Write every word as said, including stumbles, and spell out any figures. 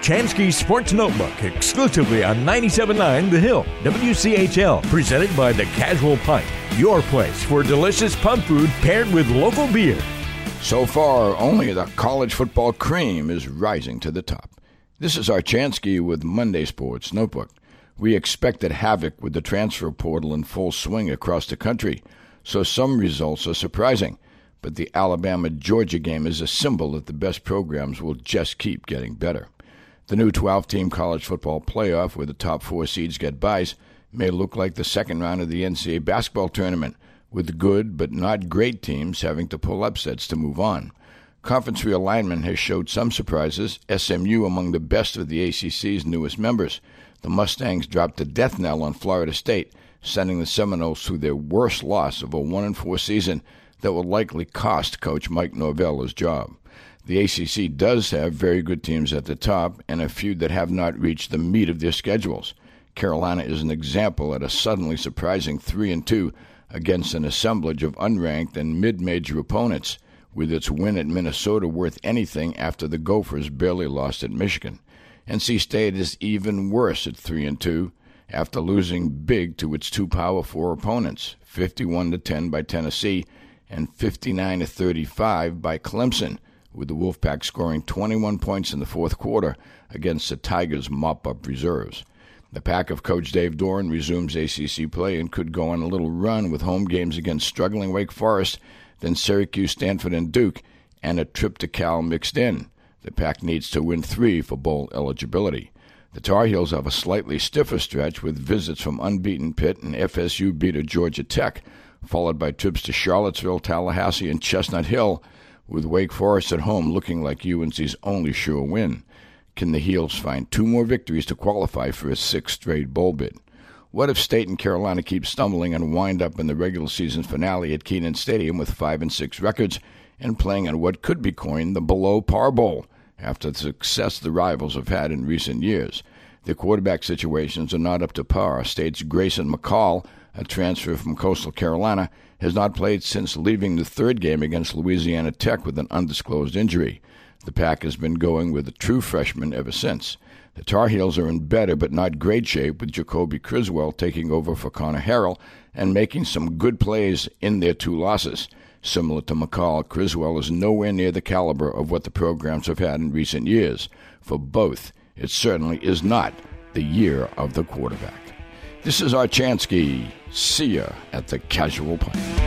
Chansky Sports Notebook, exclusively on ninety-seven point nine The Hill, W C H L, presented by The Casual Pint, your place for delicious pub food paired with local beer. So far, only the college football cream is rising to the top. This is our Chansky with Monday Sports Notebook. We expected havoc with the transfer portal in full swing across the country, so some results are surprising. But the Alabama-Georgia game is a symbol that the best programs will just keep getting better. The new twelve-team college football playoff, where the top four seeds get byes, may look like the second round of the N C double A basketball tournament, with good but not great teams having to pull upsets to move on. Conference realignment has showed some surprises, S M U among the best of the A C C's newest members. The Mustangs dropped the death knell on Florida State, sending the Seminoles through their worst loss of a one and four season that will likely cost Coach Mike Norvell his job. The A C C does have very good teams at the top and a few that have not reached the meat of their schedules. Carolina is an example at a suddenly surprising three and two against an assemblage of unranked and mid-major opponents, with its win at Minnesota worth anything after the Gophers barely lost at Michigan. N C State is even worse at three and two after losing big to its two Power Four opponents, fifty-one to ten by Tennessee and fifty-nine to thirty-five by Clemson, with the Wolfpack scoring twenty-one points in the fourth quarter against the Tigers' mop-up reserves. The Pack of Coach Dave Doran resumes A C C play and could go on a little run with home games against struggling Wake Forest, then Syracuse, Stanford, and Duke, and a trip to Cal mixed in. The Pack needs to win three for bowl eligibility. The Tar Heels have a slightly stiffer stretch with visits from unbeaten Pitt and F S U beater Georgia Tech, followed by trips to Charlottesville, Tallahassee, and Chestnut Hill, with Wake Forest at home looking like U N C's only sure win. Can the Heels find two more victories to qualify for a sixth straight bowl bid? What if State and Carolina keep stumbling and wind up in the regular season finale at Kenan Stadium with five and six records and playing on what could be coined the below-par bowl after the success the rivals have had in recent years? The quarterback situations are not up to par. State's Grayson McCall, a transfer from Coastal Carolina, has not played since leaving the third game against Louisiana Tech with an undisclosed injury. The Pack has been going with a true freshman ever since. The Tar Heels are in better but not great shape, with Jacoby Criswell taking over for Connor Harrell and making some good plays in their two losses. Similar to McCall, Criswell is nowhere near the caliber of what the programs have had in recent years. For both, it certainly is not the year of the quarterback. This is our Chansky. See ya at the Casual Pint.